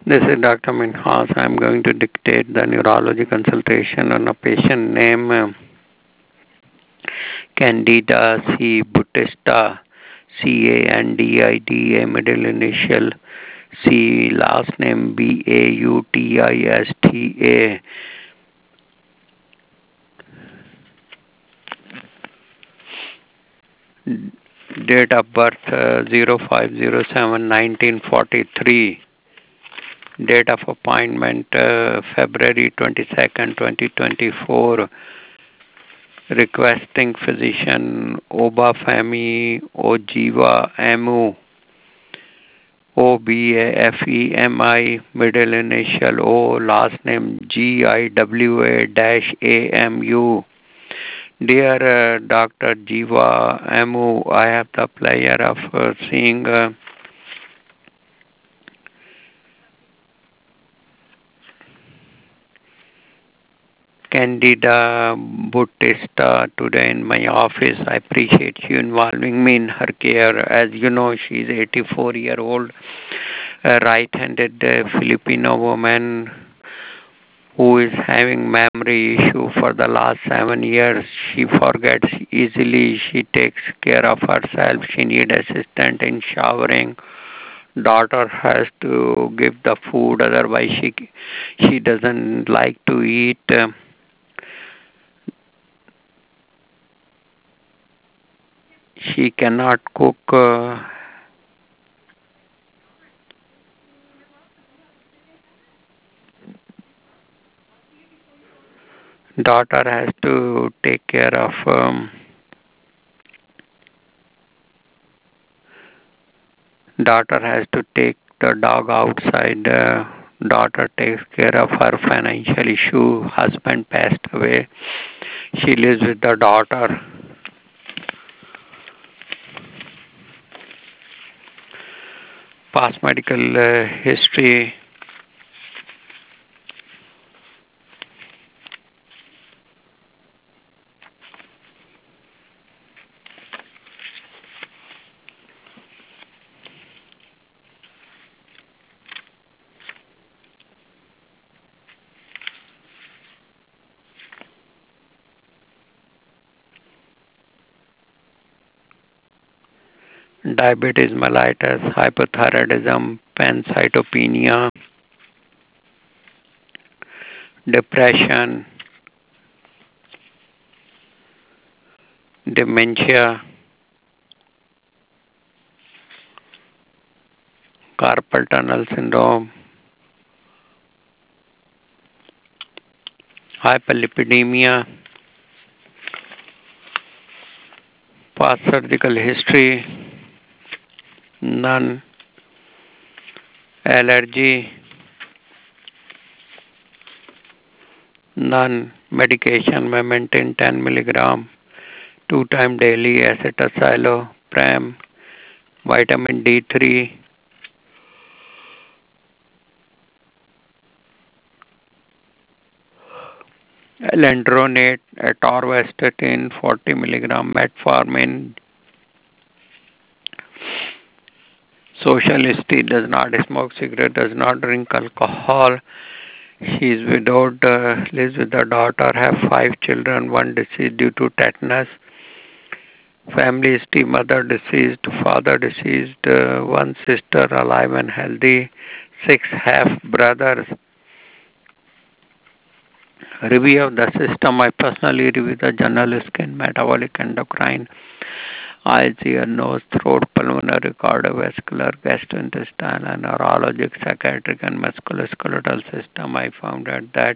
This is Dr. Minhas. I'm going to dictate the neurology consultation on a patient named Candida C. Bautista, Candida, middle initial C, last name Bautista. Date of birth 05/07/1943. Date of appointment February 22nd, 2024. Requesting physician Obafemi Ojiwa Emu. Obafemi, middle initial O, last name Giwa-Amu. Dear Dr. Jiwa Emu, I have the pleasure of seeing Candida Bautista today in my office. I appreciate you involving me in her care. As you know, she is 84-year-old, a right-handed Filipino woman who is having memory issue for the last 7 years. She forgets easily. She takes care of herself. She needs assistance in showering. Daughter has to give the food, otherwise she doesn't like to eat. She cannot cook. Daughter has to take care of. Daughter has to take the dog outside. Daughter takes care of her financial issue. Husband passed away. She lives with the daughter. Past medical history. Diabetes mellitus, hypothyroidism, pancytopenia, depression, dementia, carpal tunnel syndrome, hyperlipidemia, past surgical history, none, allergy, none, medication may maintain 10 milligram, 2 times daily, acetylcysteine, vitamin D3, alendronate, atorvastatin, 40 milligram, metformin. Social history: does not smoke cigarette, does not drink alcohol. She is widowed, lives with her daughter, have 5 children, 1 deceased due to tetanus. Family history: mother deceased, father deceased, 1 sister alive and healthy, 6 half brothers. Review of the system: I personally review the general skin, metabolic, endocrine, eyes, ear, nose, throat, pulmonary, cardiovascular, gastrointestinal, and neurologic, psychiatric, and musculoskeletal system. I found out that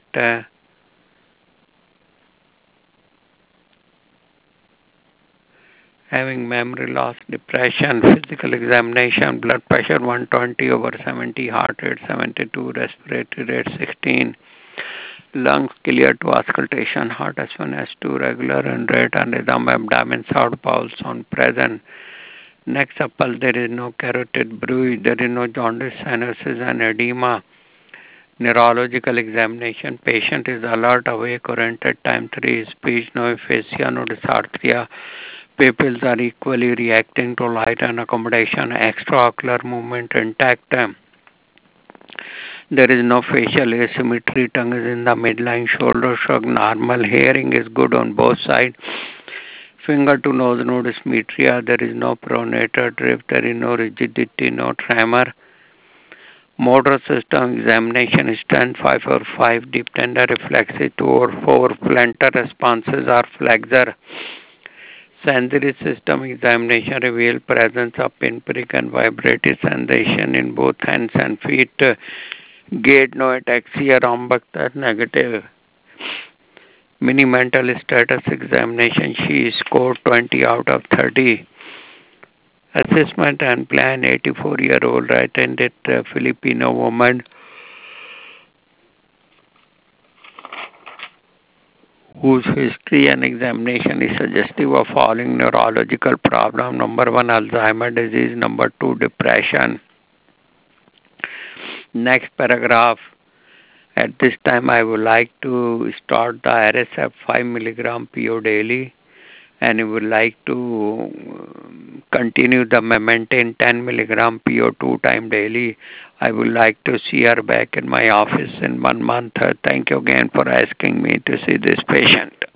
having memory loss, depression, physical examination, blood pressure 120/70, heart rate 72, respiratory rate 16, lungs clear to auscultation, heart S1, S2, regular and rate and rhythm, abdomen, south bowels on present. Next supple, there is no carotid bruise, there is no jaundice, cyanosis, and edema. Neurological examination, patient is alert, awake, oriented, time 3, speech, no aphasia, no dysarthria. Pupils are equally reacting to light and accommodation, extraocular movement intact. There is no facial asymmetry. Tongue is in the midline. Shoulder shrug normal. Hearing is good on both sides. Finger to nose node symmetry. There is no pronator drift. There is no rigidity, no tremor. Motor system examination stand 5 or 5, deep tender reflexes 2 or 4, plantar responses are flexor. Sensory system examination reveal presence of pinprick and vibratory sensation in both hands and feet. Gait no ataxia, rhombuctor negative. Mini mental status examination, she scored 20 out of 30. Assessment and plan, 84-year-old right-handed Filipino woman whose history and examination is suggestive of following neurological problem. Number 1, Alzheimer's disease. Number 2, depression. Next paragraph. At this time, I would like to start the RSF 5 milligram PO daily, and I would like to continue the maintain 10 milligram PO 2 times daily. I would like to see her back in my office in 1 month. Thank you again for asking me to see this patient.